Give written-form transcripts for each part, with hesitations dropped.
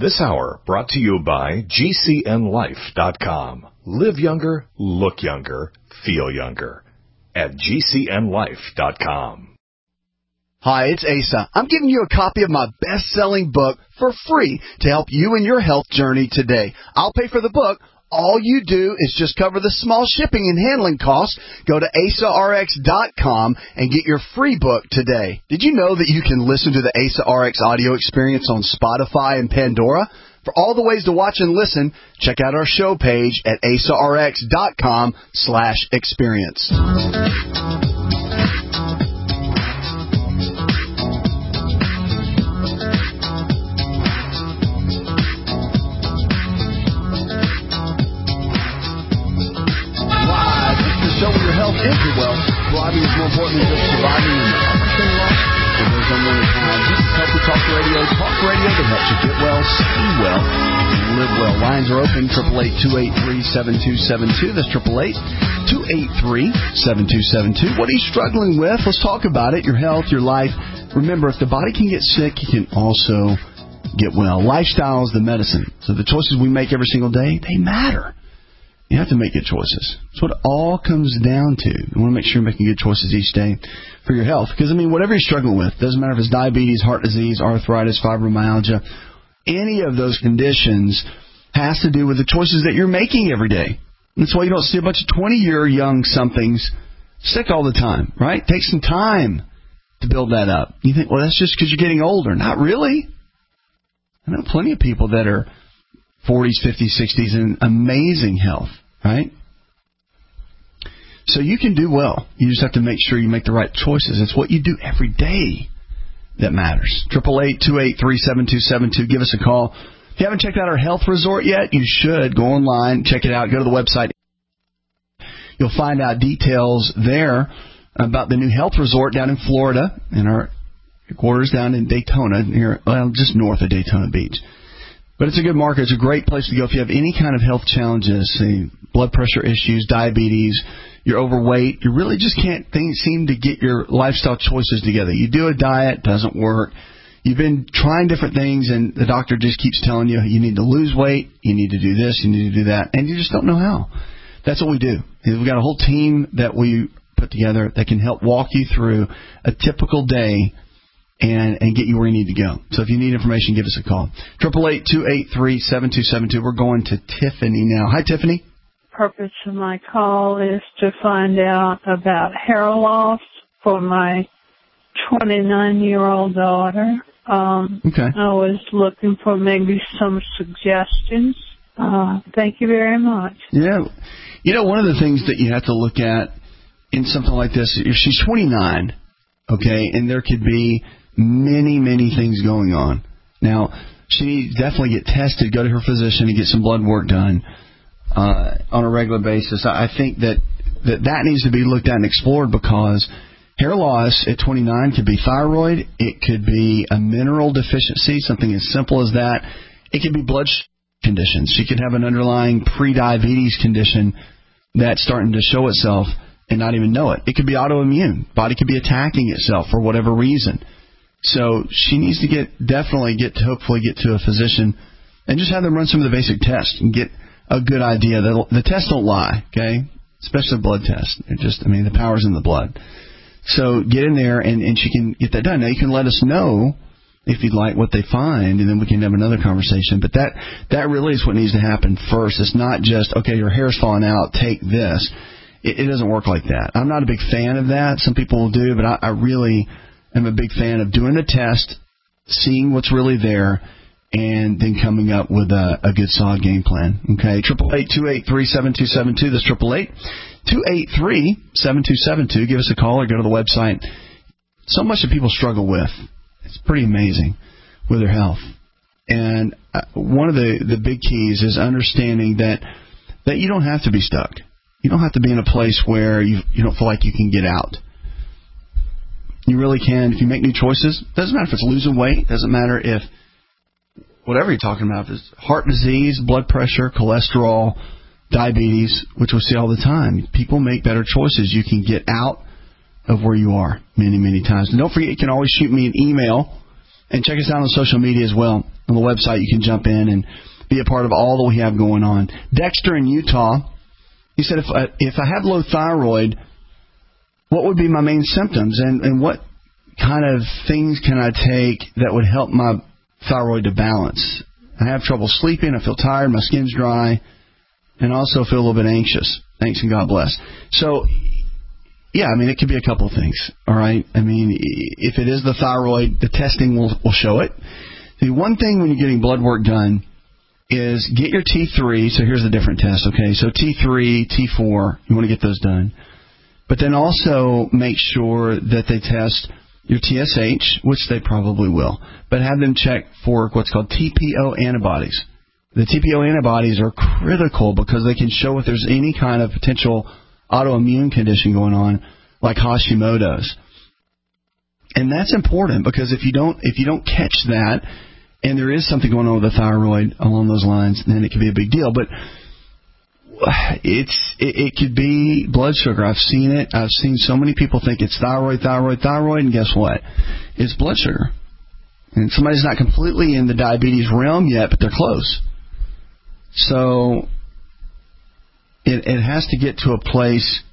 This hour brought to you by GCNLife.com. Live younger, look younger, feel younger. At GCNLife.com. Hi, it's Asa. I'm giving you a copy of my best-selling book for free to help you in your health journey today. I'll pay for the book. All you do is just cover the small shipping and handling costs. Go to AsaRx.com and get your free book today. Did you know that you can listen to the Asa RX audio experience on Spotify and Pandora? For all the ways to watch and listen, check out our show page at AsaRx.com/experience. Is your wealth. Thriving is more important than just surviving in the upper loss. So there's no more how. This is Healthy Talk Radio that helps you get well, stay well, and live well. Lines are open, 888-283-7272. That's 888-283-7272. What are you struggling with? Let's talk about it. Your health, your life. Remember, if the body can get sick, it can also get well. Lifestyle is the medicine. So the choices we make every single day, they matter. You have to make good choices. That's what it all comes down to. You want to make sure you're making good choices each day for your health. Because, whatever you're struggling with, doesn't matter if it's diabetes, heart disease, arthritis, fibromyalgia, any of those conditions has to do with the choices that you're making every day. That's why you don't see a bunch of 20-year young somethings sick all the time, right? Take some time to build that up. You think, well, that's just because you're getting older. Not really. I know plenty of people that are 40s, 50s, 60s in amazing health, right? So you can do well. You just have to make sure you make the right choices. It's what you do every day that matters. 888-283-7272. Give us a call. If you haven't checked out our health resort yet, you should. Go online, check it out. Go to the website. You'll find out details there about the new health resort down in Florida and our headquarters down in Daytona, just north of Daytona Beach. But it's a good market. It's a great place to go if you have any kind of health challenges, say blood pressure issues, diabetes, you're overweight, you really just can't seem to get your lifestyle choices together. You do a diet, doesn't work. You've been trying different things, and the doctor just keeps telling you you need to lose weight, you need to do this, you need to do that, and you just don't know how. That's what we do. We've got a whole team that we put together that can help walk you through a typical day and get you where you need to go. So if you need information, give us a call. 888-283-7272. We're going to Tiffany now. Hi, Tiffany. The purpose of my call is to find out about hair loss for my 29-year-old daughter. Okay. I was looking for maybe some suggestions. Thank you very much. Yeah. One of the things that you have to look at in something like this, if she's 29, okay, and there could be many, many things going on. Now, she needs to definitely get tested, go to her physician and get some blood work done on a regular basis. I think that needs to be looked at and explored because hair loss at 29 could be thyroid. It could be a mineral deficiency, something as simple as that. It could be blood conditions. She could have an underlying pre-diabetes condition that's starting to show itself and not even know it. It could be autoimmune. Body could be attacking itself for whatever reason. So she needs to hopefully get to a physician and just have them run some of the basic tests and get a good idea. The tests don't lie, okay? Especially blood tests. The power's in the blood. So get in there and she can get that done. Now you can let us know if you'd like what they find, and then we can have another conversation. But that really is what needs to happen first. It's not just, okay, your hair's falling out, take this. It doesn't work like that. I'm not a big fan of that. Some people will do, but I really am a big fan of doing the test, seeing what's really there, and then coming up with a good solid game plan. Okay, 888-283-7272. That's 888-283-7272. Give us a call or go to the website. So much that people struggle with. It's pretty amazing with their health. And one of the big keys is understanding that you don't have to be stuck. You don't have to be in a place where you don't feel like you can get out. You really can. If you make new choices, doesn't matter if it's losing weight, doesn't matter if whatever you're talking about, if it's heart disease, blood pressure, cholesterol, diabetes, which we see all the time. People make better choices. You can get out of where you are many, many times. And don't forget, you can always shoot me an email and check us out on social media as well. On the website, you can jump in and be a part of all that we have going on. Dexter in Utah, he said, if I have low thyroid, what would be my main symptoms, and what kind of things can I take that would help my thyroid to balance? I have trouble sleeping, I feel tired, my skin's dry, and also feel a little bit anxious. Thanks and God bless. So, yeah, I mean, it could be a couple of things, all right? I mean, if it is the thyroid, the testing will show it. The one thing when you're getting blood work done is get your T3. So here's the different tests, okay? So T3, T4, you want to get those done. But then also make sure that they test your TSH, which they probably will, but have them check for what's called TPO antibodies. The TPO antibodies are critical because they can show if there's any kind of potential autoimmune condition going on, like Hashimoto's. And that's important because if you don't catch that, and there is something going on with the thyroid along those lines, then it could be a big deal. But it could be blood sugar. I've seen it. I've seen so many people think it's thyroid, and guess what? It's blood sugar. And somebody's not completely in the diabetes realm yet, but they're close. So it has to get to a place,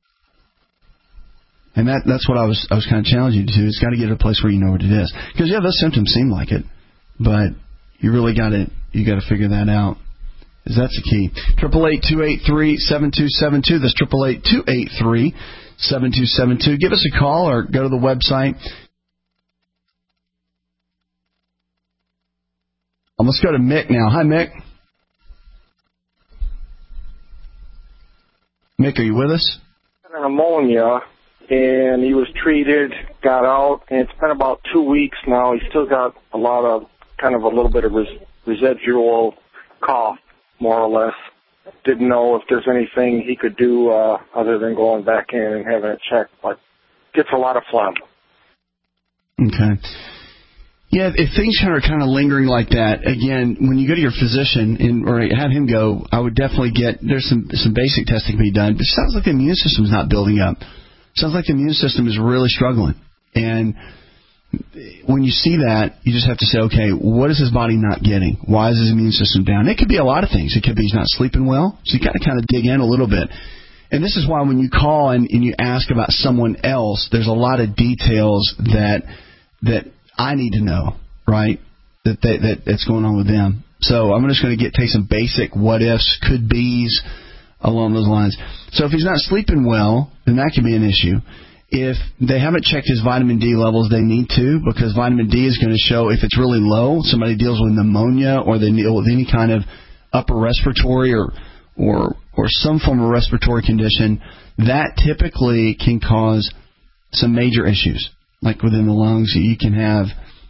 and that's what I was kind of challenging you to. It's got to get to a place where you know what it is. Because yeah, those symptoms seem like it, but you really got to figure that out. Is that's the key. 888-283-7272. That's 888-283-7272. Give us a call or go to the website. Let's go to Mick now. Hi, Mick. Mick, are you with us? Pneumonia, and he was treated, got out, and it's been about 2 weeks now. He's still got a little bit of residual cough, more or less. Didn't know if there's anything he could do other than going back in and having it checked, but gets a lot of phlegm. Okay. Yeah, if things are kind of lingering like that, again, when you go to your physician or have him go, I would definitely there's some basic testing to be done. But it sounds like the immune system's not building up. It sounds like the immune system is really struggling. And when you see that, you just have to say, okay, what is his body not getting? Why is his immune system down? It could be a lot of things. It could be he's not sleeping well. So you got to kind of dig in a little bit. And this is why when you call and you ask about someone else, there's a lot of details that I need to know, right, that's going on with them. So I'm just going to take some basic what-ifs, could-bes along those lines. So if he's not sleeping well, then that could be an issue. If they haven't checked his vitamin D levels, they need to, because vitamin D is going to show if it's really low, somebody deals with pneumonia or they deal with any kind of upper respiratory or some form of respiratory condition, that typically can cause some major issues. Like within the lungs, you can have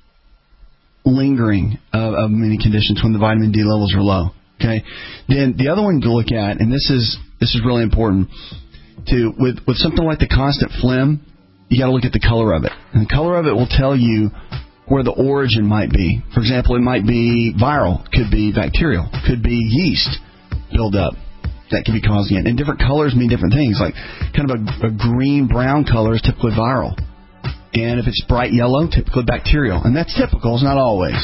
lingering of many conditions when the vitamin D levels are low. Okay. Then the other one to look at, and this is really important, with something like the constant phlegm, you got to look at the color of it, and the color of it will tell you where the origin might be. For example, it might be viral, could be bacterial, could be yeast buildup that could be causing it. And different colors mean different things. Like kind of a green-brown color is typically viral. And if it's bright yellow, typically bacterial. And that's typical, it's not always.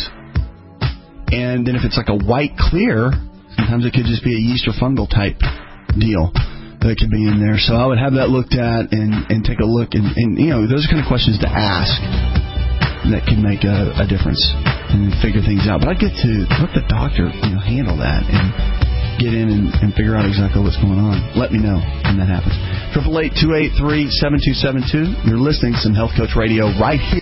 And then if it's like a white clear, sometimes it could just be a yeast or fungal type deal that could be in there. So I would have that looked at and take a look. And those are kind of questions to ask that can make a difference and figure things out. But I'd get to let the doctor handle that and get in and figure out exactly what's going on. Let me know when that happens. 888-283-7272. You're listening to some Health Coach Radio right here.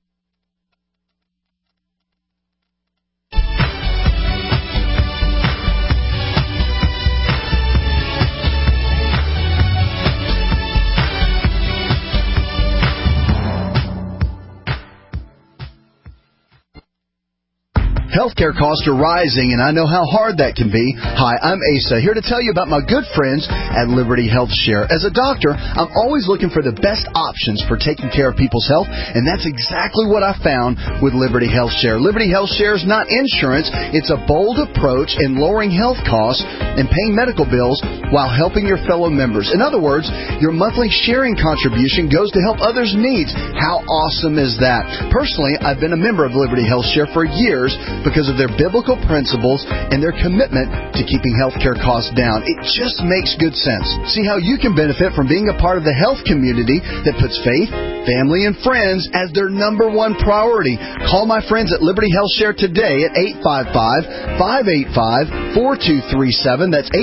Healthcare costs are rising, and I know how hard that can be. Hi, I'm Asa, here to tell you about my good friends at Liberty Health Share. As a doctor, I'm always looking for the best options for taking care of people's health, and that's exactly what I found with Liberty Health Share. Liberty Health Share is not insurance. It's a bold approach in lowering health costs and paying medical bills while helping your fellow members. In other words, your monthly sharing contribution goes to help others' needs. How awesome is that? Personally, I've been a member of Liberty Health Share for years because of their biblical principles and their commitment to keeping healthcare costs down. It just makes good sense. See how you can benefit from being a part of the health community that puts faith, family, and friends as their number one priority. Call my friends at Liberty Health Share today at 855-585-4237. That's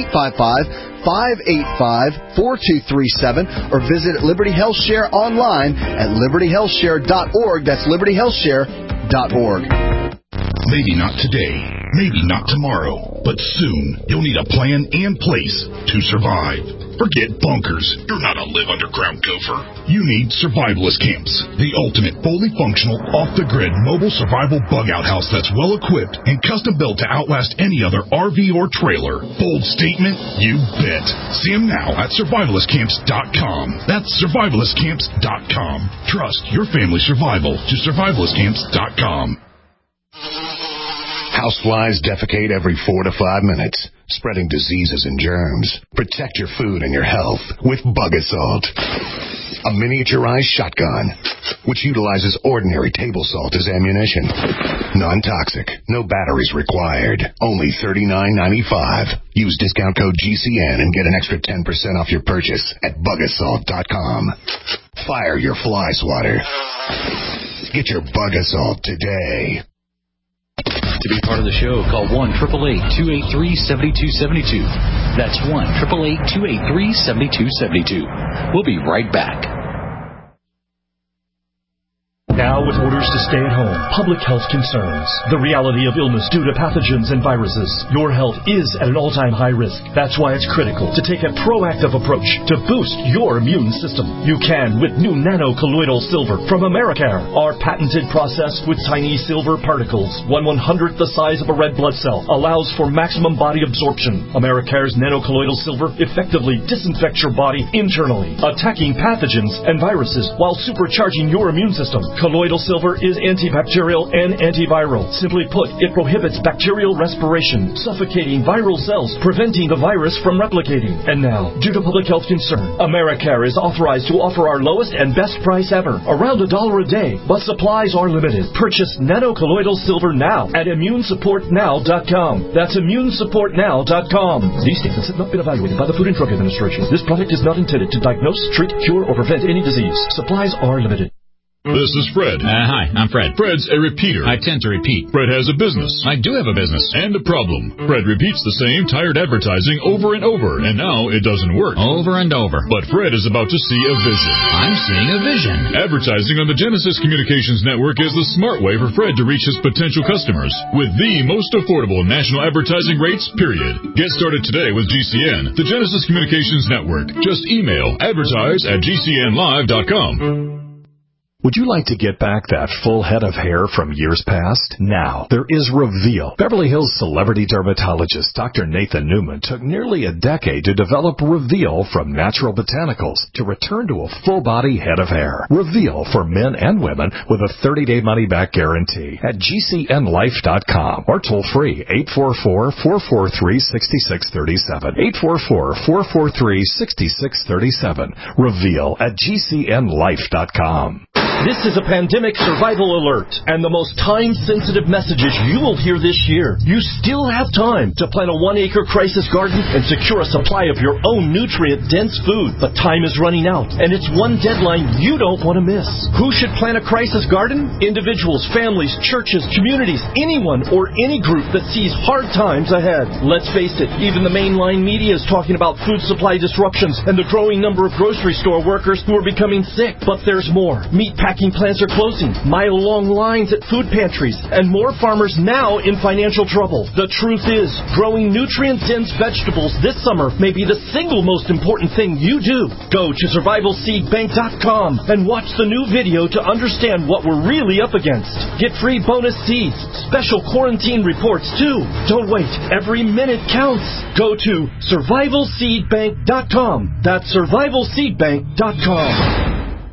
855-585-4237. Or visit Liberty Health Share online at libertyhealthshare.org. That's libertyhealthshare.org. Maybe not today, maybe not tomorrow, but soon you'll need a plan and place to survive. Forget bunkers. You're not a live underground gopher. You need Survivalist Camps, the ultimate fully functional, off-the-grid mobile survival bug-out house that's well-equipped and custom-built to outlast any other RV or trailer. Bold statement? You bet. See them now at survivalistcamps.com. That's survivalistcamps.com. Trust your family's survival to survivalistcamps.com. Houseflies defecate every 4 to 5 minutes, spreading diseases and germs. Protect your food and your health with Bug Assault, a miniaturized shotgun which utilizes ordinary table salt as ammunition. Non-toxic, no batteries required, only $39.95. Use discount code GCN and get an extra 10% off your purchase at bugassault.com. Fire your fly swatter. Get your Bug Assault today. To be part of the show, call 1-888-283-7272. That's 1-888-283-7272. We'll be right back. Now with orders to stay at home, public health concerns, the reality of illness due to pathogens and viruses, your health is at an all-time high risk. That's why it's critical to take a proactive approach to boost your immune system. You can with new nano-colloidal silver from Americare. Our patented process with tiny silver particles, 1/100th the size of a red blood cell, allows for maximum body absorption. Americare's nano-colloidal silver effectively disinfects your body internally, attacking pathogens and viruses while supercharging your immune system. Colloidal silver is antibacterial and antiviral. Simply put, it prohibits bacterial respiration, suffocating viral cells, preventing the virus from replicating. And now, due to public health concern, Americare is authorized to offer our lowest and best price ever, around $1 a day, but supplies are limited. Purchase nano-colloidal silver now at immunesupportnow.com. That's immunesupportnow.com. These statements have not been evaluated by the Food and Drug Administration. This product is not intended to diagnose, treat, cure, or prevent any disease. Supplies are limited. This is Fred. Hi, I'm Fred. Fred's a repeater. I tend to repeat. Fred has a business. I do have a business. And a problem. Fred repeats the same tired advertising over and over, and now it doesn't work. Over and over. But Fred is about to see a vision. I'm seeing a vision. Advertising on the Genesis Communications Network is the smart way for Fred to reach his potential customers with the most affordable national advertising rates, period. Get started today with GCN, the Genesis Communications Network. Just email advertise@gcnlive.com. Would you like to get back that full head of hair from years past? Now, there is Reveal. Beverly Hills celebrity dermatologist Dr. Nathan Newman took nearly a decade to develop Reveal from natural botanicals to return to a full-body head of hair. Reveal for men and women with a 30-day money-back guarantee at GCNlife.com or toll-free 844-443-6637. 844-443-6637. Reveal at GCNlife.com. This is a pandemic survival alert, and the most time-sensitive messages you will hear this year. You still have time to plant a 1-acre crisis garden and secure a supply of your own nutrient-dense food. But time is running out, and it's one deadline you don't want to miss. Who should plant a crisis garden? Individuals, families, churches, communities, anyone or any group that sees hard times ahead. Let's face it, even the mainline media is talking about food supply disruptions and the growing number of grocery store workers who are becoming sick. But there's more. Meatpacking plants are closing, mile-long lines at food pantries, and more farmers now in financial trouble. The truth is, growing nutrient-dense vegetables this summer may be the single most important thing you do. Go to survivalseedbank.com and watch the new video to understand what we're really up against. Get free bonus seeds, special quarantine reports too. Don't wait. Every minute counts. Go to survivalseedbank.com. That's survivalseedbank.com.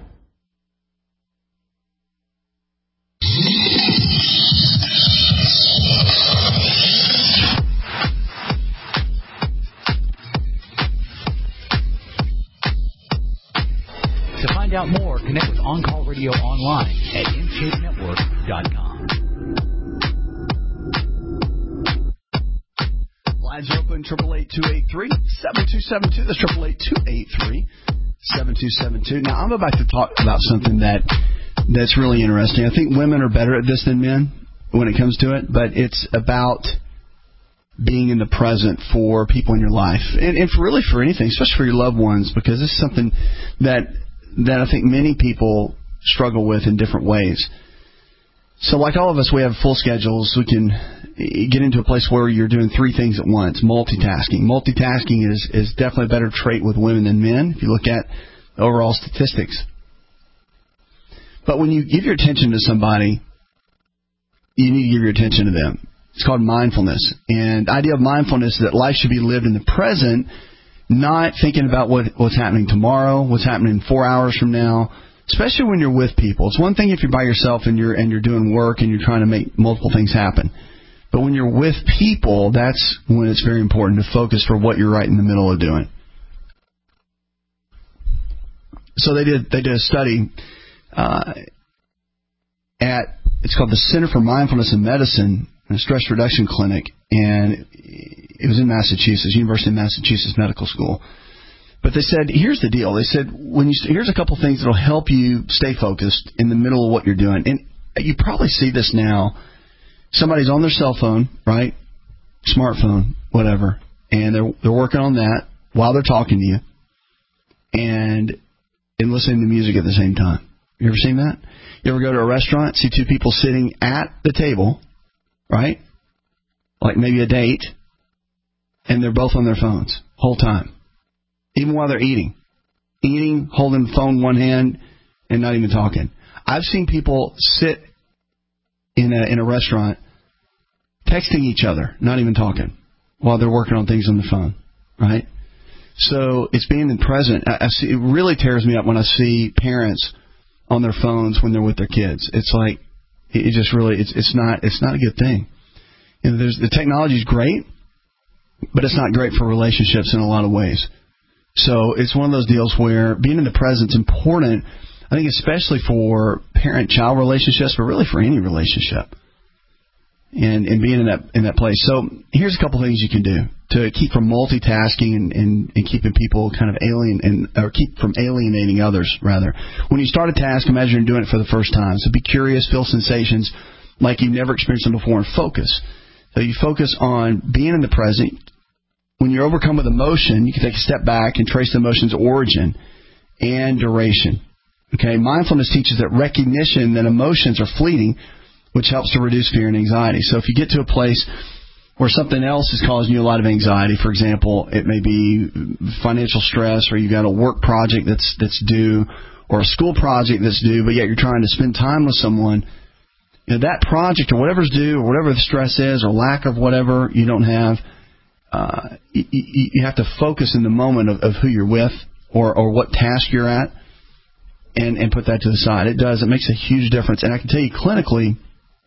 To find out more, connect with On Call Radio online at InShapeNetwork.com. Lines open, 888-283-7272. That's 888-283-7272. Now, I'm about to talk about something that's really interesting. I think women are better at this than men when it comes to it, but it's about being in the present for people in your life, and for anything, especially for your loved ones, because this is something that I think many people struggle with in different ways. So like all of us, we have full schedules. We can get into a place where you're doing three things at once, multitasking. Multitasking is definitely a better trait with women than men if you look at overall statistics. But when you give your attention to somebody, you need to give your attention to them. It's called mindfulness. And the idea of mindfulness is that life should be lived in the present, not thinking about what's happening tomorrow, what's happening 4 hours from now, especially when you're with people. It's one thing if you're by yourself and you're doing work and you're trying to make multiple things happen. But when you're with people, that's when it's very important to focus for what you're right in the middle of doing. So they did a study it's called the Center for Mindfulness in Medicine, a stress reduction clinic, and it was in Massachusetts, University of Massachusetts Medical School. But they said, here's the deal. They said, here's a couple things that will help you stay focused in the middle of what you're doing. And you probably see this now. Somebody's on their cell phone, right? Smartphone, whatever. And they're working on that while they're talking to you and listening to music at the same time. You ever seen that? You ever go to a restaurant, see two people sitting at the table, right? Like maybe a date, and they're both on their phones whole time. Even while they're eating, holding the phone in one hand and not even talking. I've seen people sit in a restaurant texting each other, not even talking, while they're working on things on the phone, right? So it's being in the present. It really tears me up when I see parents on their phones when they're with their kids. It's like it's not a good thing. You know, the technology is great, but it's not great for relationships in a lot of ways. So it's one of those deals where being in the present is important, I think, especially for parent-child relationships, but really for any relationship, and being in that place. So here's a couple things you can do to keep from multitasking and keeping people kind of or keep from alienating others, rather. When you start a task, imagine you're doing it for the first time. So be curious, feel sensations like you've never experienced them before, and focus. So you focus on being in the present. When you're overcome with emotion, you can take a step back and trace the emotion's origin and duration. Okay, mindfulness teaches that recognition that emotions are fleeting, which helps to reduce fear and anxiety. So if you get to a place where something else is causing you a lot of anxiety, for example, it may be financial stress, or you've got a work project that's due, or a school project that's due, but yet you're trying to spend time with someone, you know, that project or whatever's due, or whatever the stress is, or lack of whatever you don't have, you have to focus in the moment of who you're with or what task you're at, and put that to the side. It makes a huge difference. And I can tell you clinically,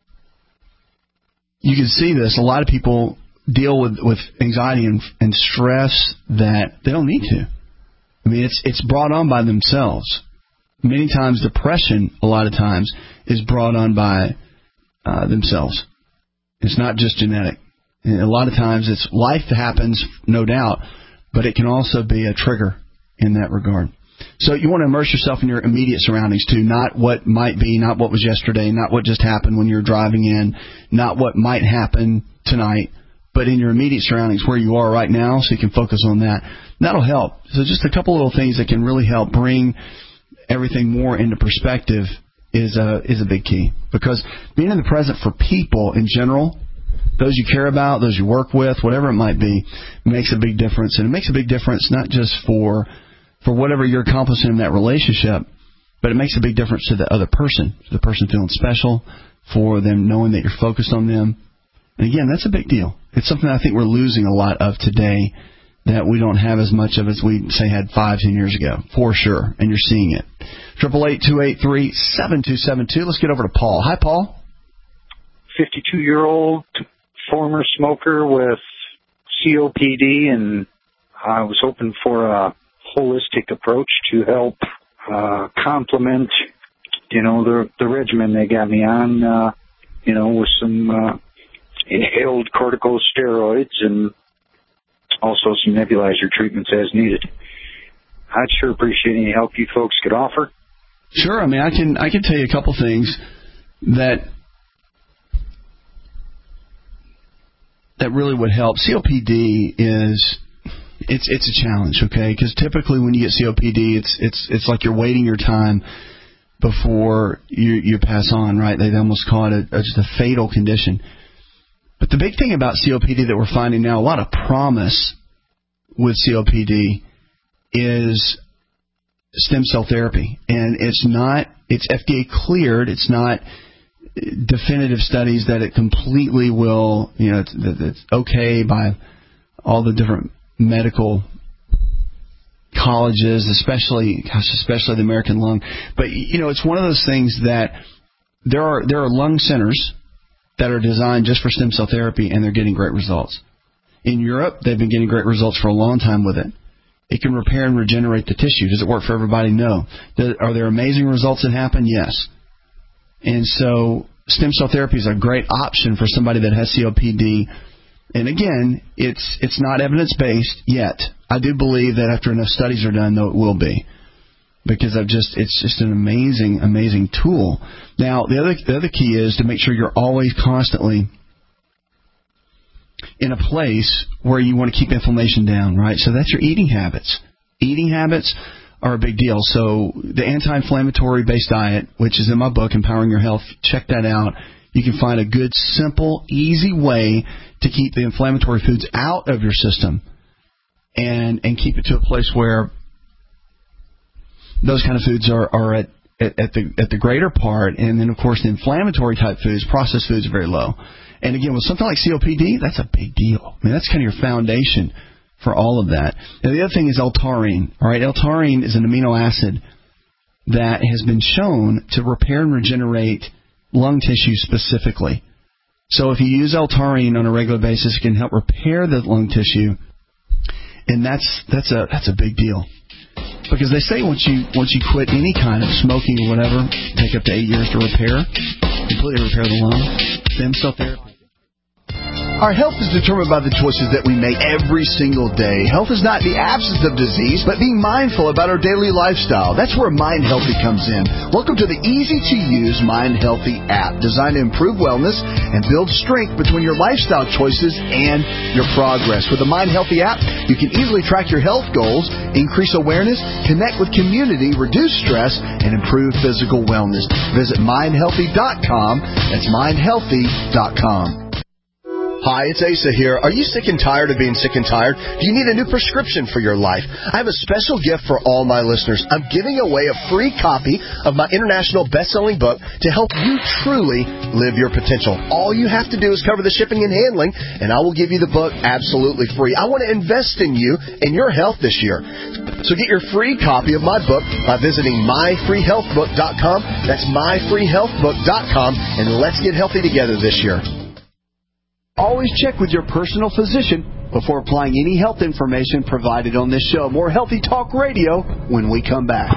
you can see this. A lot of people deal with anxiety and stress that they don't need to. I mean, it's brought on by themselves. Many times depression, a lot of times, is brought on by themselves. It's not just genetic. And a lot of times it's life that happens, no doubt, but it can also be a trigger in that regard. So you want to immerse yourself in your immediate surroundings too, not what might be, not what was yesterday, not what just happened when you were driving in, not what might happen tonight, but in your immediate surroundings where you are right now, so you can focus on that. That'll help. So just a couple little things that can really help bring everything more into perspective is a big key. Because being in the present for people in general, those you care about, those you work with, whatever it might be, makes a big difference. And it makes a big difference not just for whatever you're accomplishing in that relationship, but it makes a big difference to the other person, to the person feeling special, for them knowing that you're focused on them. And again, that's a big deal. It's something I think we're losing a lot of today that we don't have as much of as we, say, had 5-10 years ago, for sure, and you're seeing it. 888-283-7272. Let's get over to Paul. Hi, Paul. 52-year-old former smoker with COPD, and I was hoping for a holistic approach to help complement, the regimen they got me on, with some inhaled corticosteroids and also some nebulizer treatments as needed. I'd sure appreciate any help you folks could offer. Sure. I mean, I can tell you a couple things that really would help. COPD is it's a challenge, okay? Because typically when you get COPD, it's like you're waiting your time before you pass on, right? They almost call it just a fatal condition. But the big thing about COPD that we're finding now, a lot of promise with COPD is stem cell therapy. And it's FDA cleared. It's not definitive studies that it completely will, it's okay by all the different medical colleges, especially the American Lung. But, it's one of those things that there are lung centers that are designed just for stem cell therapy, and they're getting great results. In Europe, they've been getting great results for a long time with it. It can repair and regenerate the tissue. Does it work for everybody? No. Are there amazing results that happen? Yes. And so stem cell therapy is a great option for somebody that has COPD. And again, it's not evidence-based yet. I do believe that after enough studies are done, though, it will be. Because it's just an amazing, amazing tool. Now, the other key is to make sure you're always constantly in a place where you want to keep inflammation down, right? So that's your eating habits. Eating habits are a big deal. So the anti-inflammatory-based diet, which is in my book, Empowering Your Health, check that out. You can find a good, simple, easy way to keep the inflammatory foods out of your system and keep it to a place where those kind of foods are at the greater part. And then, of course, the inflammatory type foods, processed foods, are very low. And again, with something like COPD, that's a big deal. I mean, that's kind of your foundation for all of that. And the other thing is L-taurine. All right, L-taurine is an amino acid that has been shown to repair and regenerate lung tissue specifically. So if you use L-taurine on a regular basis, it can help repair the lung tissue, and that's a big deal. Because they say once you quit any kind of smoking or whatever, take up to 8 years to completely repair the lung. Stem cell therapy. Our health is determined by the choices that we make every single day. Health is not the absence of disease, but being mindful about our daily lifestyle. That's where Mind Healthy comes in. Welcome to the easy-to-use Mind Healthy app, designed to improve wellness and build strength between your lifestyle choices and your progress. With the Mind Healthy app, you can easily track your health goals, increase awareness, connect with community, reduce stress, and improve physical wellness. Visit mindhealthy.com. That's mindhealthy.com. Hi, it's Asa here. Are you sick and tired of being sick and tired? Do you need a new prescription for your life? I have a special gift for all my listeners. I'm giving away a free copy of my international best-selling book to help you truly live your potential. All you have to do is cover the shipping and handling, and I will give you the book absolutely free. I want to invest in you and your health this year. So get your free copy of my book by visiting myfreehealthbook.com. That's myfreehealthbook.com, and let's get healthy together this year. Always check with your personal physician before applying any health information provided on this show. More Healthy Talk Radio when we come back.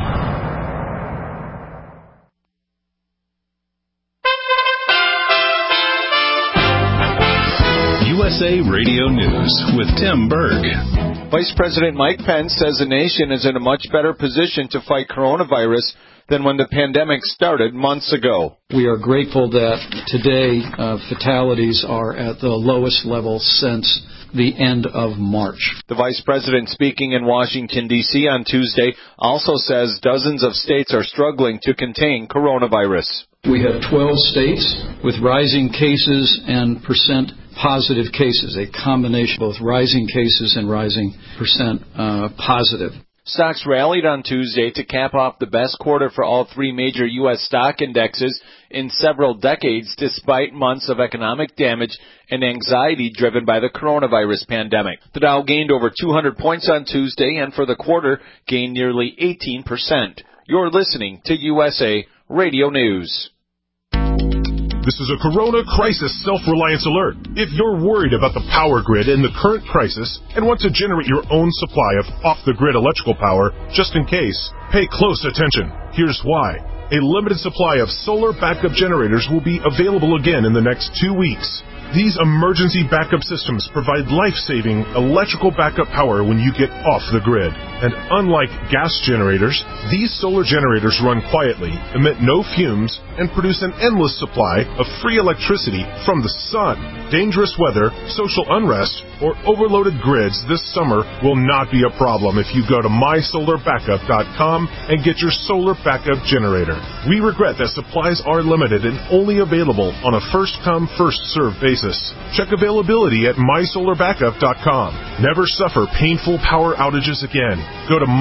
USA Radio News with Tim Berg. Vice President Mike Pence says the nation is in a much better position to fight coronavirus than when the pandemic started months ago. We are grateful that today fatalities are at the lowest level since the end of March. The Vice President, speaking in Washington, D.C. on Tuesday, also says dozens of states are struggling to contain coronavirus. We have 12 states with rising cases and percent positive cases, a combination of both rising cases and rising percent positive. Stocks rallied on Tuesday to cap off the best quarter for all three major U.S. stock indexes in several decades, despite months of economic damage and anxiety driven by the coronavirus pandemic. The Dow gained over 200 points on Tuesday, and for the quarter, gained nearly 18%. You're listening to USA Radio News. This is a Corona Crisis Self-Reliance Alert. If you're worried about the power grid in the current crisis and want to generate your own supply of off-the-grid electrical power, just in case, pay close attention. Here's why. A limited supply of solar backup generators will be available again in the next 2 weeks. These emergency backup systems provide life-saving electrical backup power when you get off the grid. And unlike gas generators, these solar generators run quietly, emit no fumes, and produce an endless supply of free electricity from the sun. Dangerous weather, social unrest, or overloaded grids this summer will not be a problem if you go to mysolarbackup.com and get your solar backup generator. We regret that supplies are limited and only available on a first-come, first-served basis. Check availability at mysolarbackup.com. Never suffer painful power outages again. Go to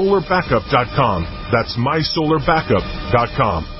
mysolarbackup.com. That's mysolarbackup.com.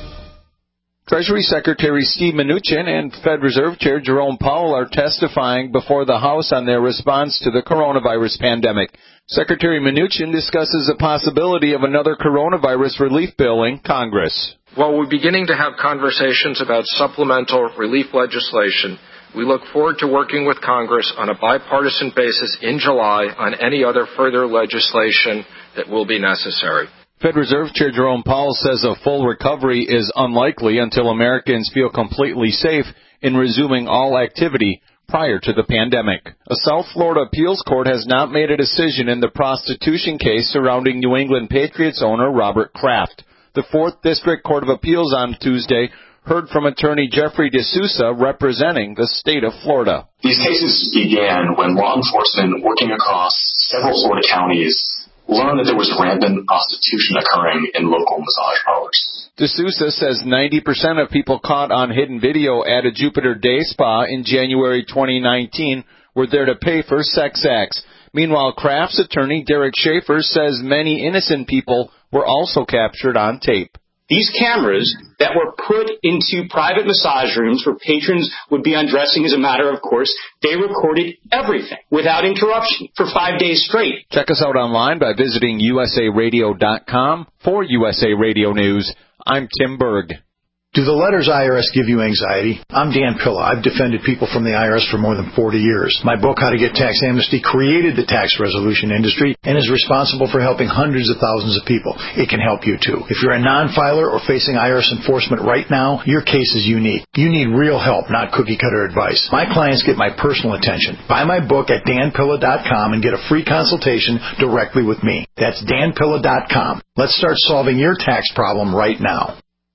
Treasury Secretary Steve Mnuchin and Fed Reserve Chair Jerome Powell are testifying before the House on their response to the coronavirus pandemic. Secretary Mnuchin discusses the possibility of another coronavirus relief bill in Congress. While we're beginning to have conversations about supplemental relief legislation, we look forward to working with Congress on a bipartisan basis in July on any other further legislation that will be necessary. Fed Reserve Chair Jerome Powell says a full recovery is unlikely until Americans feel completely safe in resuming all activity prior to the pandemic. A South Florida appeals court has not made a decision in the prostitution case surrounding New England Patriots owner Robert Kraft. The 4th District Court of Appeals on Tuesday heard from attorney Jeffrey D'Souza representing the state of Florida. These cases began when law enforcement working across several Florida counties learned that there was rampant prostitution occurring in local massage parlors. D'Souza says 90% of people caught on hidden video at a Jupiter Day Spa in January 2019 were there to pay for sex acts. Meanwhile, Kraft's attorney Derek Schaefer says many innocent people were also captured on tape. These cameras that were put into private massage rooms where patrons would be undressing as a matter of course, they recorded everything without interruption for 5 days straight. Check us out online by visiting usaradio.com. For USA Radio News, I'm Tim Berg. Do the letters IRS give you anxiety? I'm Dan Pilla. I've defended people from the IRS for more than 40 years. My book, How to Get Tax Amnesty, created the tax resolution industry and is responsible for helping hundreds of thousands of people. It can help you too. If you're a non-filer or facing IRS enforcement right now, your case is unique. You need real help, not cookie-cutter advice. My clients get my personal attention. Buy my book at danpilla.com and get a free consultation directly with me. That's danpilla.com. Let's start solving your tax problem right now.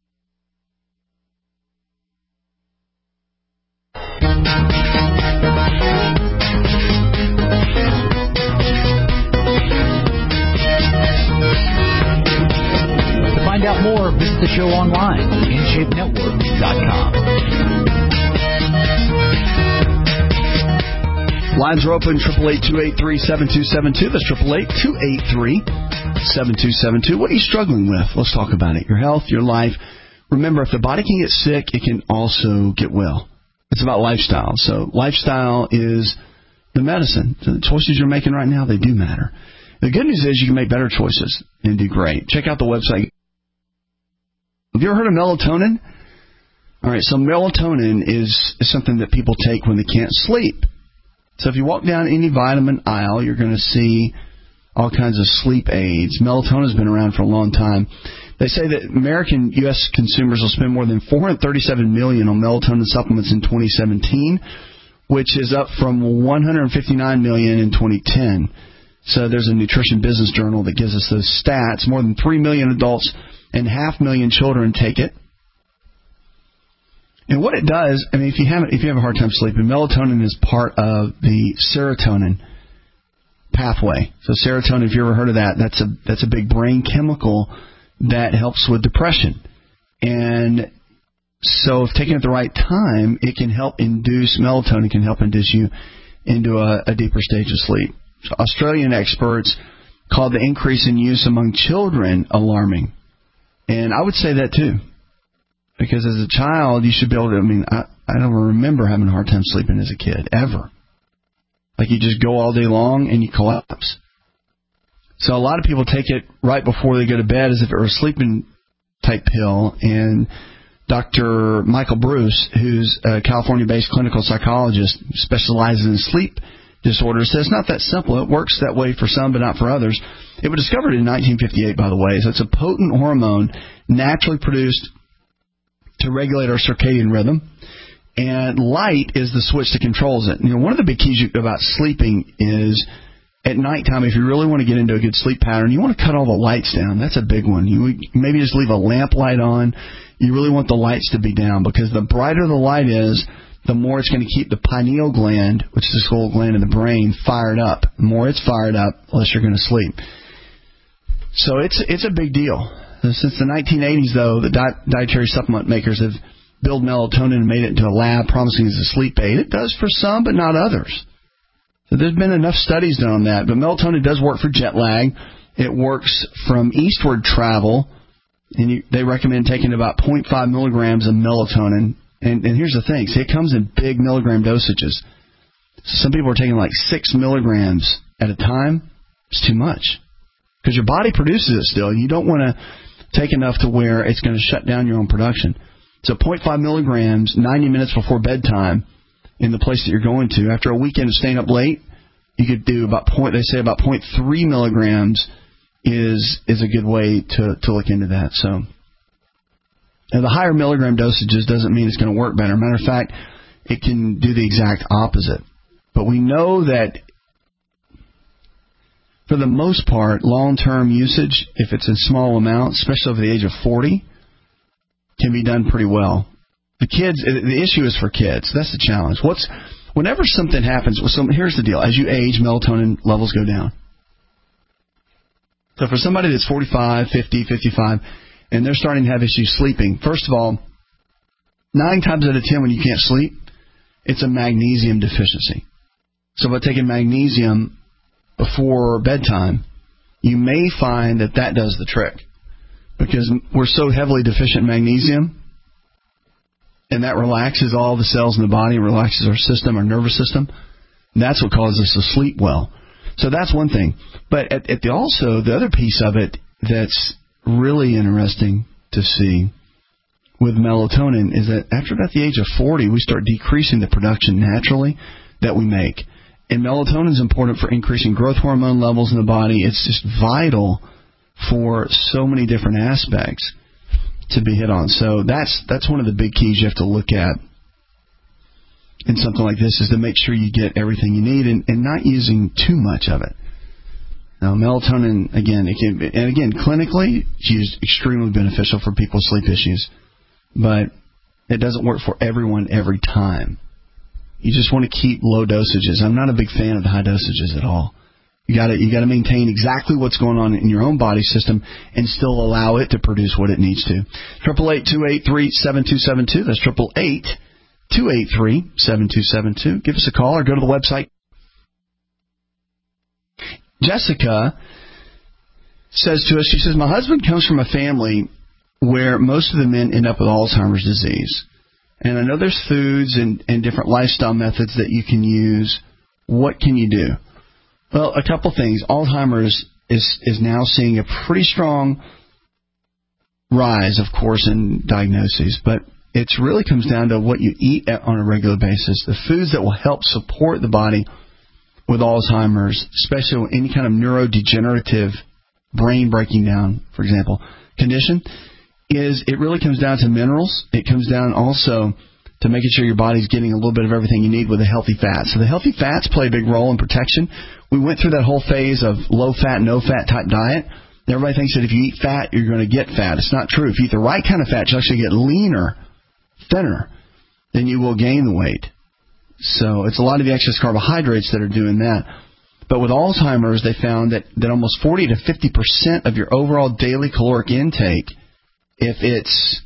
To find out more, visit the show online at InShapeNetwork.com. Lines are open, 888-283-7272. That's 888-283-7272. What are you struggling with? Let's talk about it. Your health, your life. Remember, if the body can get sick, it can also get well. It's about lifestyle. So lifestyle is the medicine. So the choices you're making right now, they do matter. The good news is you can make better choices and do great. Check out the website. Have you ever heard of melatonin? All right, so melatonin is something that people take when they can't sleep. So if you walk down any vitamin aisle, you're going to see all kinds of sleep aids. Melatonin has been around for a long time. They say that American U.S. consumers will spend more than $437 million on melatonin supplements in 2017, which is up from $159 million in 2010. So there's a Nutrition Business Journal that gives us those stats. More than 3 million adults and 500,000 children take it. And what it does, I mean, if you have a hard time sleeping, melatonin is part of the serotonin pathway. So serotonin, if you ever heard of that, that's a big brain chemical that helps with depression. And so if taken at the right time, it can help induce, melatonin can help induce you into a deeper stage of sleep. So Australian experts called the increase in use among children alarming. And I would say that too. Because as a child, you should be able to, I don't remember having a hard time sleeping as a kid, ever. Like you just go all day long and you collapse. So a lot of people take it right before they go to bed as if it were a sleeping type pill. And Dr. Michael Bruce, who's a California-based clinical psychologist who specializes in sleep disorders, says it's not that simple. It works that way for some, but not for others. It was discovered in 1958, by the way. So it's a potent hormone naturally produced to regulate our circadian rhythm. And light is the switch that controls it. One of the big keys about sleeping is at nighttime, if you really want to get into a good sleep pattern, you want to cut all the lights down. That's a big one. You maybe just leave a lamp light on. You really want the lights to be down, because the brighter the light is, the more it's going to keep the pineal gland, which is the sole gland in the brain, fired up. The more it's fired up, the less you're going to sleep. So it's a big deal. Since the 1980s, though, the dietary supplement makers have built melatonin and made it into a lab, promising as a sleep aid. It does for some, but not others. So there's been enough studies done on that. But melatonin does work for jet lag. It works from eastward travel. And they recommend taking about 0.5 milligrams of melatonin. And here's the thing. See, it comes in big milligram dosages. So some people are taking like 6 milligrams at a time. It's too much. Because your body produces it still. You don't want to take enough to where it's going to shut down your own production. So 0.5 milligrams, 90 minutes before bedtime, in the place that you're going to. After a weekend of staying up late, you could do about 0.3 milligrams is a good way to look into that. So now the higher milligram dosages doesn't mean it's going to work better. Matter of fact, it can do the exact opposite. But we know that for the most part, long-term usage, if it's in small amounts, especially over the age of 40, can be done pretty well. The issue is for kids. That's the challenge. Whenever something happens, here's the deal. As you age, melatonin levels go down. So for somebody that's 45, 50, 55, and they're starting to have issues sleeping, first of all, 9 times out of 10 when you can't sleep, it's a magnesium deficiency. So by taking magnesium before bedtime, you may find that does the trick. Because we're so heavily deficient in magnesium, and that relaxes all the cells in the body, and relaxes our system, our nervous system. And that's what causes us to sleep well. So that's one thing. But also, the other piece of it that's really interesting to see with melatonin is that after about the age of 40, we start decreasing the production naturally that we make. And melatonin is important for increasing growth hormone levels in the body. It's just vital for so many different aspects to be hit on. So that's one of the big keys you have to look at in something like this, is to make sure you get everything you need and not using too much of it. Now, melatonin, again, clinically, it's used extremely beneficial for people with sleep issues, but it doesn't work for everyone every time. You just want to keep low dosages. I'm not a big fan of the high dosages at all. You got to maintain exactly what's going on in your own body system and still allow it to produce what it needs to. 888-283-7272. That's 888-283-7272. Give us a call or go to the website. Jessica says to us, she says, my husband comes from a family where most of the men end up with Alzheimer's disease. And I know there's foods and different lifestyle methods that you can use. What can you do? Well, a couple things. Alzheimer's is now seeing a pretty strong rise, of course, in diagnoses, but it really comes down to what you eat on a regular basis. The foods that will help support the body with Alzheimer's, especially any kind of neurodegenerative brain breaking down, for example, condition, is it really comes down to minerals. It comes down also to making sure your body's getting a little bit of everything you need with a healthy fat. So the healthy fats play a big role in protection. We went through that whole phase of low-fat, no-fat type diet. Everybody thinks that if you eat fat, you're going to get fat. It's not true. If you eat the right kind of fat, you actually get leaner, thinner, then you will gain the weight. So it's a lot of the excess carbohydrates that are doing that. But with Alzheimer's, they found that almost 40 to 50% of your overall daily caloric intake, if it's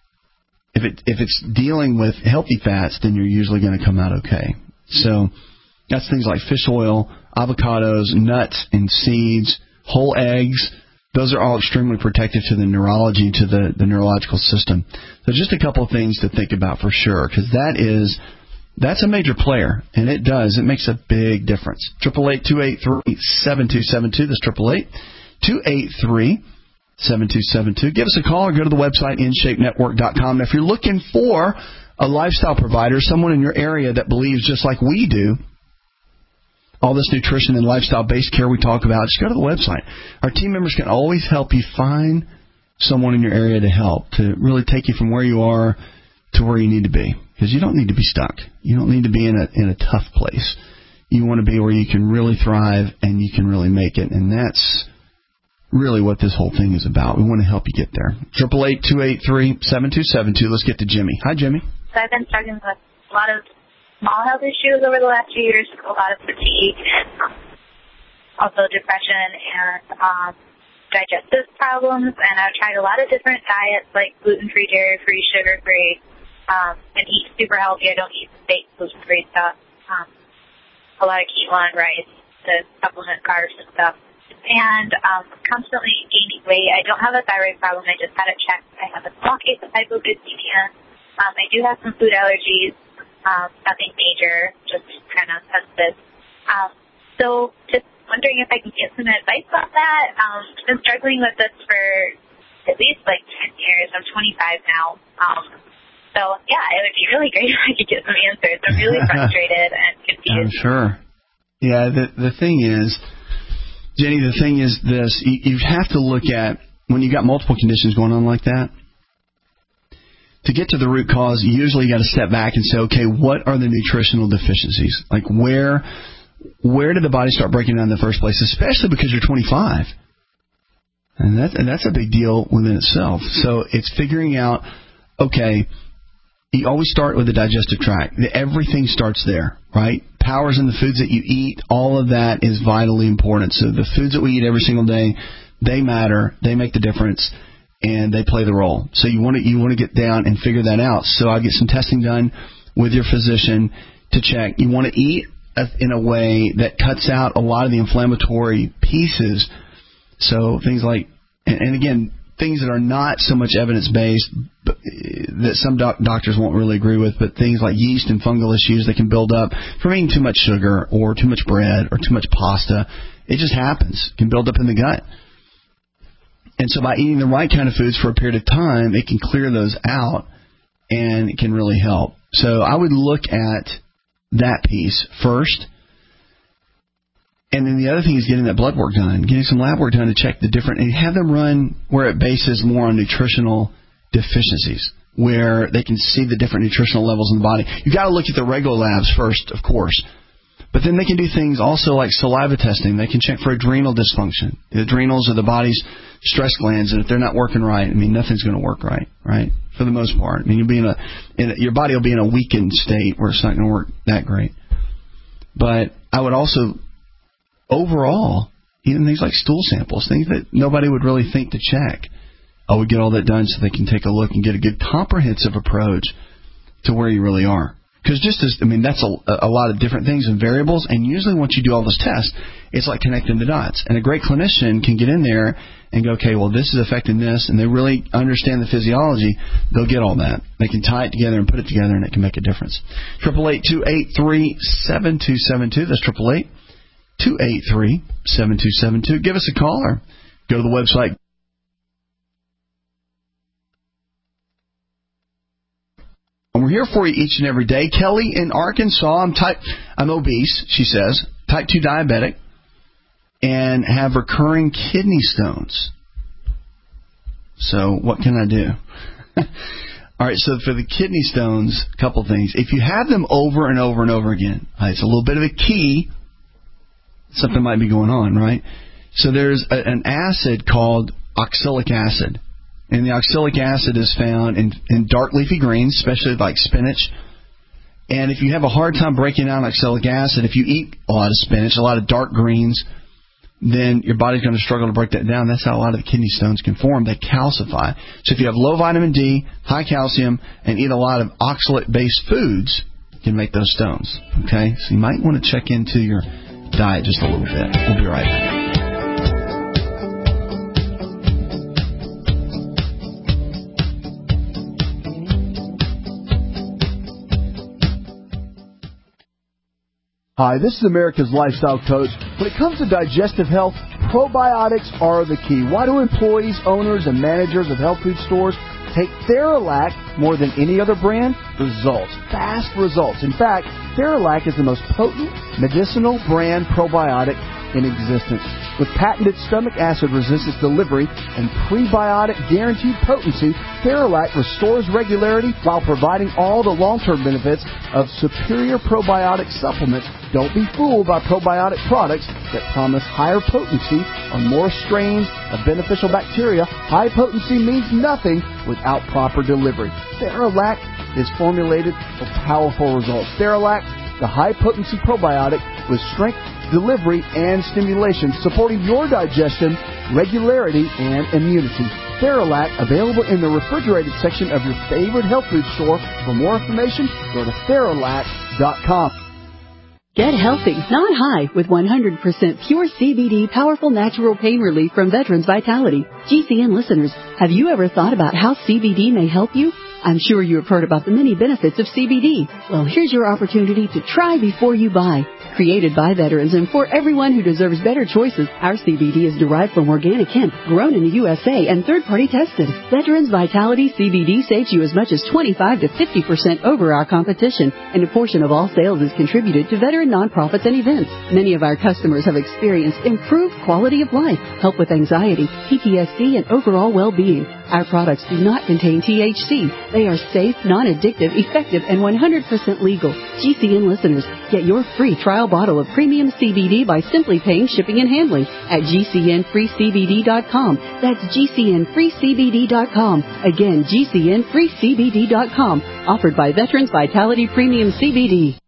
dealing with healthy fats, then you're usually going to come out okay. So that's things like fish oil, avocados, nuts and seeds, whole eggs. Those are all extremely protective to the neurology, to the neurological system. So just a couple of things to think about for sure, because that's a major player, and it makes a big difference. 888-283-7272. That's 888-283-7272. Give us a call or go to the website, InShapeNetwork.com. Now, if you're looking for a lifestyle provider, someone in your area that believes just like we do, all this nutrition and lifestyle-based care we talk about, just go to the website. Our team members can always help you find someone in your area to help, to really take you from where you are to where you need to be. because you don't need to be stuck. You don't need to be in a tough place. You want to be where you can really thrive and you can really make it, and that's really what this whole thing is about. We want to help you get there. 888-283-7272. Let's get to Jimmy. Hi, Jimmy. So I've been struggling with a lot of small health issues over the last few years, a lot of fatigue, also depression and digestive problems, and I've tried a lot of different diets like gluten-free, dairy-free, sugar-free, and eat super healthy. I don't eat fake gluten-free stuff. A lot of quinoa and rice to supplement carbs and stuff. And constantly gaining weight. I don't have a thyroid problem. I just had it checked. I have a small case of hypoglycemia. I do have some food allergies. Nothing major, just kind of sensitive. So just wondering if I can get some advice on that. I've been struggling with this for at least like 10 years. I'm 25 now. So, yeah, it would be really great if I could get some answers. I'm really frustrated and confused. I'm sure. Yeah, the thing is, Jenny, the thing is this. You have to look at, when you've got multiple conditions going on like that, to get to the root cause, you usually got to step back and say, okay, what are the nutritional deficiencies? Like, where did the body start breaking down in the first place, especially because you're 25? And that's a big deal within itself. So it's figuring out, okay, you always start with the digestive tract. Everything starts there, right? Power's in the foods that you eat. All of that is vitally important. So the foods that we eat every single day, they matter. They make the difference, and they play the role. So you want to get down and figure that out. So I get some testing done with your physician to check. You want to eat in a way that cuts out a lot of the inflammatory pieces. So things like, and again, things that are not so much evidence-based, that some doctors won't really agree with, but things like yeast and fungal issues that can build up from eating too much sugar or too much bread or too much pasta. It just happens. It can build up in the gut. And so by eating the right kind of foods for a period of time, it can clear those out and it can really help. So I would look at that piece first. And then the other thing is getting that blood work done, getting some lab work done to check the different, and have them run where it bases more on nutritional deficiencies, where they can see the different nutritional levels in the body. You've got to look at the regular labs first, of course. But then they can do things also like saliva testing. They can check for adrenal dysfunction. The adrenals are the body's stress glands, and if they're not working right, I mean, nothing's going to work right? For the most part. I mean, you'll be your body will be in a weakened state where it's not going to work that great. But I would also, overall, even things like stool samples, things that nobody would really think to check, I would get all that done so they can take a look and get a good comprehensive approach to where you really are. Because that's a lot of different things and variables, and usually once you do all those tests, it's like connecting the dots. And a great clinician can get in there and go, okay, well, this is affecting this, and they really understand the physiology. They'll get all that. They can tie it together and put it together, and it can make a difference. 888-283-7272. That's 888-283-7272. Give us a call or go to the website. And we're here for you each and every day. Kelly in Arkansas, I'm obese, she says, type 2 diabetic, and have recurring kidney stones. So what can I do? All right, so for the kidney stones, a couple things. If you have them over and over and over again, it's a little bit of a key. Something might be going on, right? So there's an acid called oxalic acid. And the oxalic acid is found in dark leafy greens, especially like spinach. And if you have a hard time breaking down oxalic acid, if you eat a lot of spinach, a lot of dark greens, then your body's going to struggle to break that down. That's how a lot of the kidney stones can form. They calcify. So if you have low vitamin D, high calcium, and eat a lot of oxalate-based foods, you can make those stones. Okay? So you might want to check into your diet just a little bit. We'll be right back. Hi, this is America's Lifestyle Coach. When it comes to digestive health, probiotics are the key. Why do employees, owners, and managers of health food stores take Theralac more than any other brand? Results. Fast results. In fact, Theralac is the most potent medicinal brand probiotic in existence. With patented stomach acid resistance delivery and prebiotic guaranteed potency, Theralac restores regularity while providing all the long-term benefits of superior probiotic supplements. Don't be fooled by probiotic products that promise higher potency or more strains of beneficial bacteria. High potency means nothing without proper delivery. Theralac is formulated for powerful results. Theralac, the high-potency probiotic with strength, delivery, and stimulation, supporting your digestion, regularity, and immunity. Theralac, available in the refrigerated section of your favorite health food store. For more information, go to Theralac.com. Get healthy, not high, with 100% pure CBD powerful natural pain relief from Veterans Vitality. GCN listeners, have you ever thought about how CBD may help you? I'm sure you have heard about the many benefits of CBD. Well, here's your opportunity to try before you buy. Created by veterans and for everyone who deserves better choices, our CBD is derived from organic hemp, grown in the USA, and third-party tested. Veterans Vitality CBD saves you as much as 25 to 50% over our competition, and a portion of all sales is contributed to veteran nonprofits and events. Many of our customers have experienced improved quality of life, help with anxiety, PTSD, and overall well-being. Our products do not contain THC. They are safe, non-addictive, effective, and 100% legal. GCN listeners, get your free trial bottle of premium CBD by simply paying shipping and handling at GCNFreeCBD.com. That's GCNFreeCBD.com. Again, GCNFreeCBD.com. Offered by Veterans Vitality Premium CBD.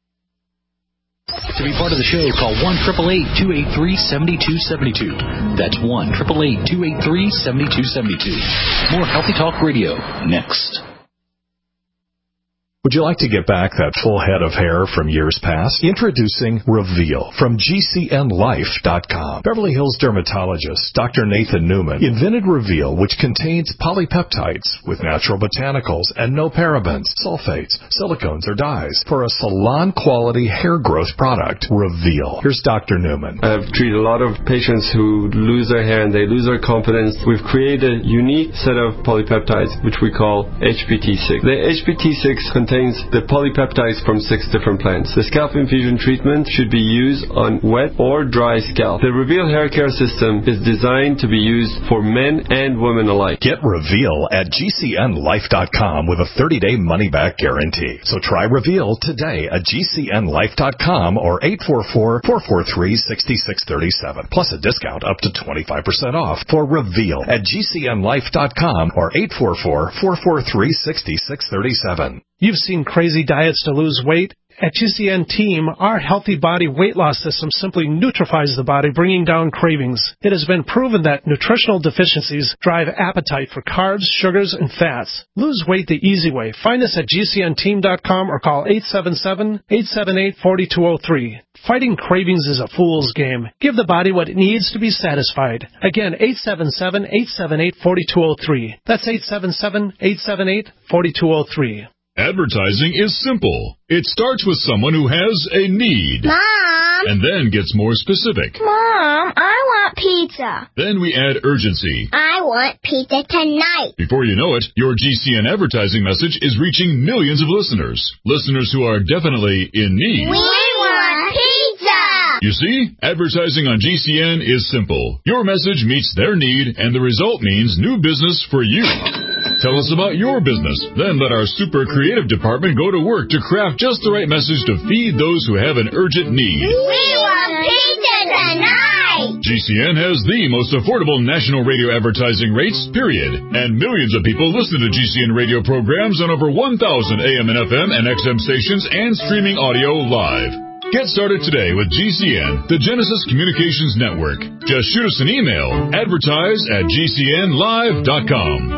To be part of the show, call 1-888-283-7272. That's 1-888-283-7272. More Healthy Talk Radio next. Would you like to get back that full head of hair from years past? Introducing Reveal from GCNLife.com. Beverly Hills dermatologist Dr. Nathan Newman invented Reveal, which contains polypeptides with natural botanicals and no parabens, sulfates, silicones, or dyes for a salon-quality hair growth product. Reveal. Here's Dr. Newman. I've treated a lot of patients who lose their hair and they lose their confidence. We've created a unique set of polypeptides, which we call HPT6. The HPT6 contains the polypeptides from 6 different plants. The scalp infusion treatment should be used on wet or dry scalp. The Reveal hair care system is designed to be used for men and women alike. Get Reveal at GCNLife.com with a 30-day money-back guarantee. So try Reveal today at GCNLife.com or 844-443-6637. Plus a discount up to 25% off for Reveal at GCNLife.com or 844-443-6637. You've seen crazy diets to lose weight. At GCN Team, our Healthy Body Weight Loss System simply neutralizes the body, bringing down cravings. It has been proven that nutritional deficiencies drive appetite for carbs, sugars, and fats. Lose weight the easy way. Find us at GCNteam.com or call 877-878-4203. Fighting cravings is a fool's game. Give the body what it needs to be satisfied. Again, 877-878-4203. That's 877-878-4203. Advertising is simple. It starts with someone who has a need. Mom! And then gets more specific. Mom, I want pizza. Then we add urgency. I want pizza tonight. Before you know it, your GCN advertising message is reaching millions of listeners. Listeners who are definitely in need. We want pizza! You see, advertising on GCN is simple. Your message meets their need, and the result means new business for you. Tell us about your business. Then let our super creative department go to work to craft just the right message to feed those who have an urgent need. We want pizza tonight! GCN has the most affordable national radio advertising rates, period. And millions of people listen to GCN radio programs on over 1,000 AM and FM and XM stations and streaming audio live. Get started today with GCN, the Genesis Communications Network. Just shoot us an email, advertise@gcnlive.com.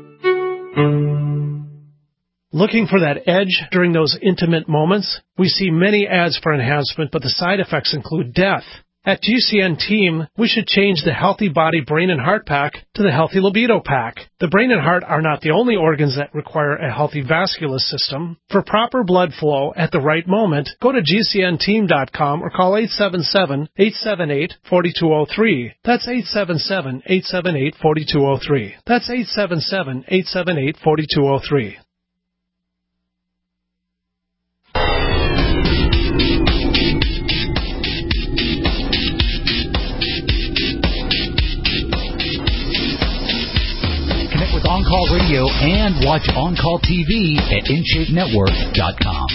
Looking for that edge during those intimate moments? We see many ads for enhancement, but the side effects include death. At GCN Team, we should change the Healthy Body Brain and Heart Pack to the Healthy Libido Pack. The brain and heart are not the only organs that require a healthy vascular system. For proper blood flow at the right moment, go to GCNteam.com or call 877-878-4203. That's 877-878-4203. That's 877-878-4203. On-Call Radio and watch On-Call TV at InShapeNetwork.com.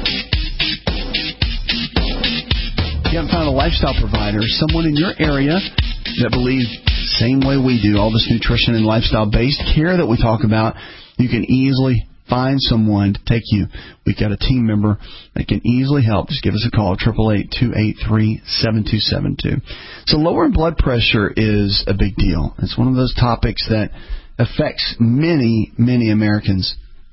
If you haven't found a lifestyle provider, someone in your area that believes the same way we do, all this nutrition and lifestyle-based care that we talk about, you can easily find someone to take you. We've got a team member that can easily help. Just give us a call, 888-283-7272. So lowering blood pressure is a big deal. It's one of those topics that affects many, many Americans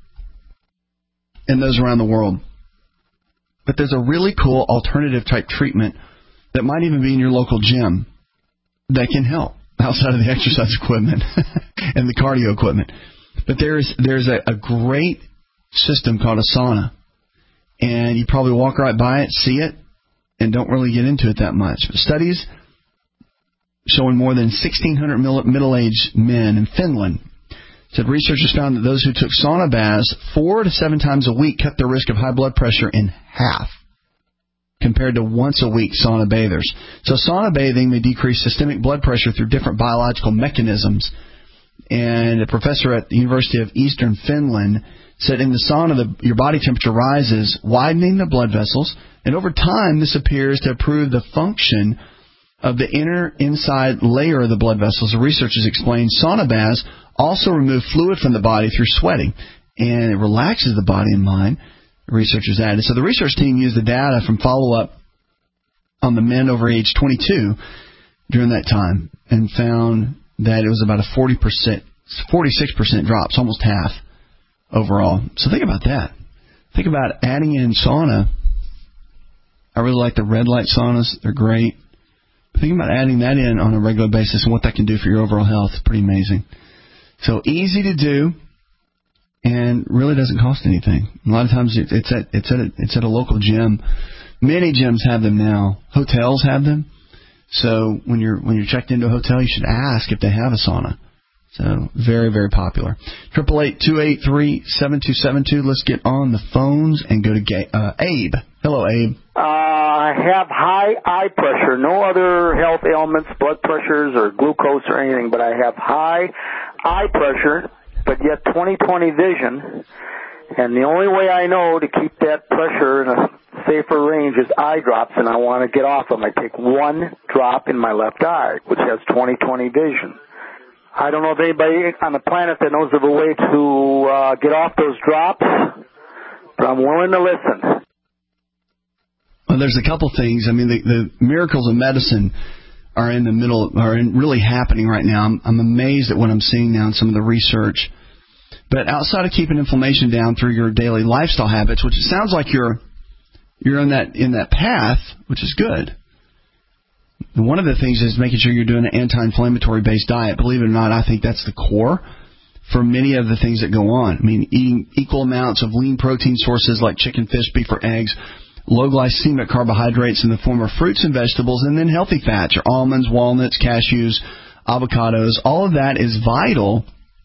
and those around the world. But there's a really cool alternative type treatment that might even be in your local gym that can help outside of the exercise equipment and the cardio equipment. But there's a great system called a sauna, and you probably walk right by it, see it, and don't really get into it that much. But studies showing more than 1,600 middle-aged men in Finland said researchers found that those who took sauna baths 4 to 7 times a week cut their risk of high blood pressure in half compared to once-a-week sauna bathers. So sauna bathing may decrease systemic blood pressure through different biological mechanisms. And a professor at the University of Eastern Finland said in the sauna, your body temperature rises, widening the blood vessels, and over time this appears to improve the function of the inside layer of the blood vessels. The researchers explained sauna baths also remove fluid from the body through sweating, and it relaxes the body and mind, the researchers added. So the research team used the data from follow-up on the men over age 22 during that time and found that it was about a 46% drop, it's almost half overall. So think about that. Think about adding in sauna. I really like the red light saunas. They're great. Think about adding that in on a regular basis and what that can do for your overall health. It's pretty amazing. So easy to do and really doesn't cost anything. A lot of times it's at a local gym. Many gyms have them now. Hotels have them. So when you're checked into a hotel, you should ask if they have a sauna. So very, very popular. 888-283-7272. Let's get on the phones and go to Abe. Hello, Abe. I have high eye pressure. No other health ailments, blood pressures, or glucose or anything, but I have high eye pressure, but yet 20/20 vision. And the only way I know to keep that pressure in a safer range is eye drops, and I want to get off them. I take one drop in my left eye, which has 20/20 vision. I don't know if anybody on the planet that knows of a way to get off those drops, but I'm willing to listen. Well, there's a couple things. I mean, the miracles of medicine are really happening right now. I'm amazed at what I'm seeing now in some of the research. But outside of keeping inflammation down through your daily lifestyle habits, which it sounds like you're in that path, which is good. And one of the things is making sure you're doing an anti-inflammatory based diet. Believe it or not, I think that's the core for many of the things that go on. I mean, eating equal amounts of lean protein sources like chicken, fish, beef, or eggs, low glycemic carbohydrates in the form of fruits and vegetables, and then healthy fats, your almonds, walnuts, cashews, avocados. All of that is vital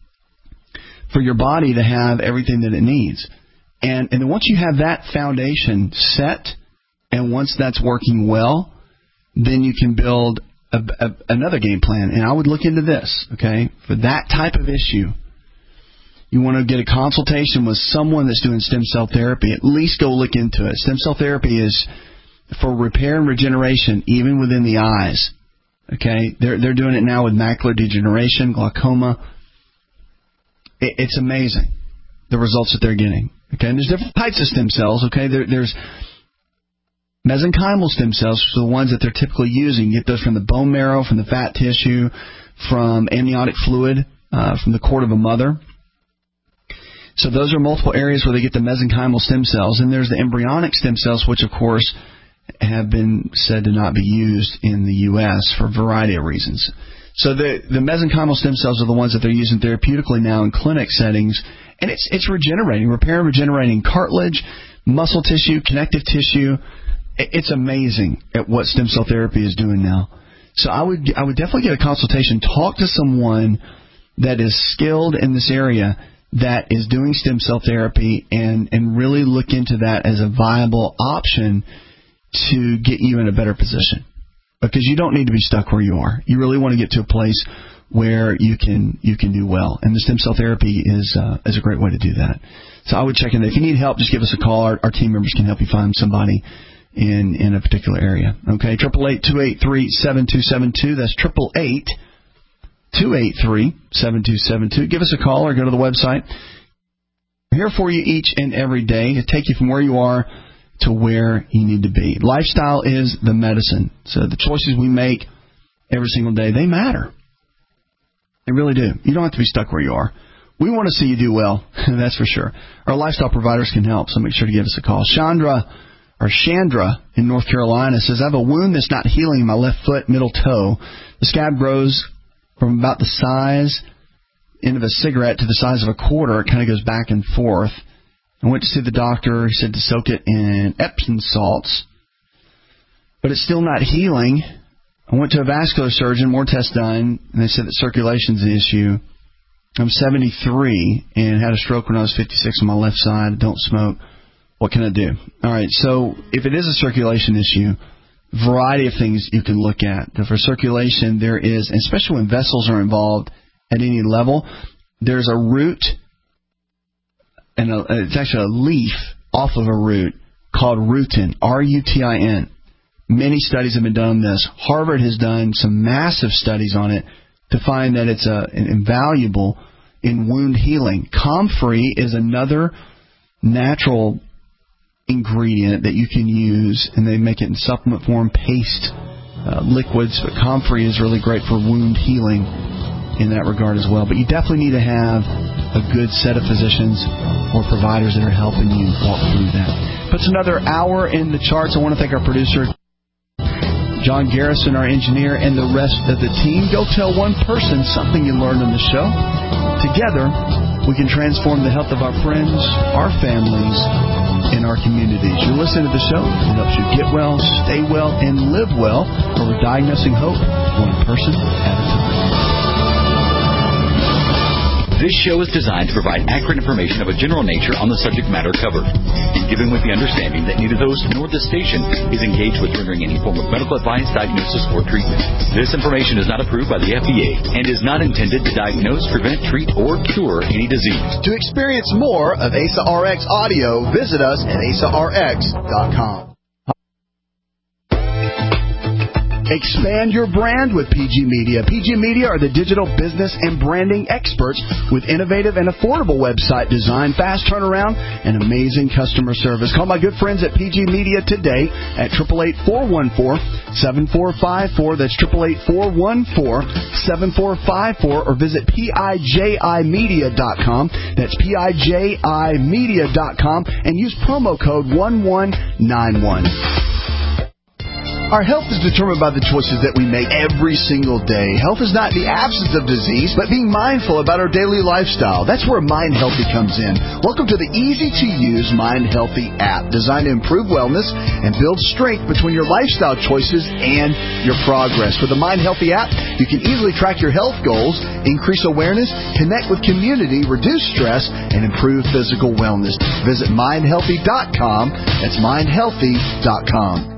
for your body to have everything that it needs. And then once you have that foundation set, and once that's working well, then you can build another game plan. And I would look into this, okay? For that type of issue, you want to get a consultation with someone that's doing stem cell therapy. At least go look into it. Stem cell therapy is for repair and regeneration, even within the eyes. Okay? They're doing it now with macular degeneration, glaucoma. It's amazing, the results that they're getting. Okay? And there's different types of stem cells. Okay? There's mesenchymal stem cells, which are the ones that they're typically using. You get those from the bone marrow, from the fat tissue, from amniotic fluid, from the cord of a mother. So those are multiple areas where they get the mesenchymal stem cells. And there's the embryonic stem cells, which, of course, have been said to not be used in the U.S. for a variety of reasons. So the mesenchymal stem cells are the ones that they're using therapeutically now in clinic settings. And it's regenerating, repair and regenerating cartilage, muscle tissue, connective tissue. It's amazing at what stem cell therapy is doing now. So I would definitely get a consultation. Talk to someone that is skilled in this area that is doing stem cell therapy and really look into that as a viable option to get you in a better position. Because you don't need to be stuck where you are. You really want to get to a place where you can do well. And the stem cell therapy is a great way to do that. So I would check in there. If you need help, just give us a call. Our team members can help you find somebody in a particular area. Okay, 888-283-7272. That's 888-283-7272. Give us a call or go to the website. We're here for you each and every day to take you from where you are to where you need to be. Lifestyle is the medicine. So the choices we make every single day, they matter. They really do. You don't have to be stuck where you are. We want to see you do well, that's for sure. Our lifestyle providers can help, so make sure to give us a call. Chandra in North Carolina says, I have a wound that's not healing in my left foot, middle toe. The scab grows from about the size end of a cigarette to the size of a quarter. It kind of goes back and forth. I went to see the doctor. He said to soak it in Epsom salts, but it's still not healing. I went to a vascular surgeon, more tests done, and they said that circulation's the issue. I'm 73 and had a stroke when I was 56 on my left side. Don't smoke. What can I do? All right, so if it is a circulation issue, variety of things you can look at. For circulation, there is, and especially when vessels are involved at any level, there's a root, and it's actually a leaf off of a root called rutin, R-U-T-I-N. Many studies have been done on this. Harvard has done some massive studies on it to find that it's invaluable in wound healing. Comfrey is another natural ingredient that you can use, and they make it in supplement form, paste, liquids. But Comfrey is really great for wound healing in that regard as well. But you definitely need to have a good set of physicians or providers that are helping you walk through that. Puts another hour in the charts. I want to thank our producer, John Garrison, our engineer, and the rest of the team. Go tell one person something you learned on the show. Together, we can transform the health of our friends, our families, and our communities. You're listening to the show. It helps you get well, stay well, and live well. Where we're diagnosing hope one person at a time. This show is designed to provide accurate information of a general nature on the subject matter covered, and given with the understanding that neither the host nor the station is engaged with rendering any form of medical advice, diagnosis, or treatment. This information is not approved by the FDA and is not intended to diagnose, prevent, treat, or cure any disease. To experience more of ASA RX audio, visit us at asarx.com. Expand your brand with PG Media. PG Media are the digital business and branding experts with innovative and affordable website design, fast turnaround, and amazing customer service. Call my good friends at PG Media today at 888-414-7454. That's 888-414-7454, or visit PIJImedia.com. That's PIJImedia.com, and use promo code 1191. Our health is determined by the choices that we make every single day. Health is not the absence of disease, but being mindful about our daily lifestyle. That's where Mind Healthy comes in. Welcome to the easy-to-use Mind Healthy app, designed to improve wellness and build strength between your lifestyle choices and your progress. With the Mind Healthy app, you can easily track your health goals, increase awareness, connect with community, reduce stress, and improve physical wellness. Visit mindhealthy.com. That's mindhealthy.com.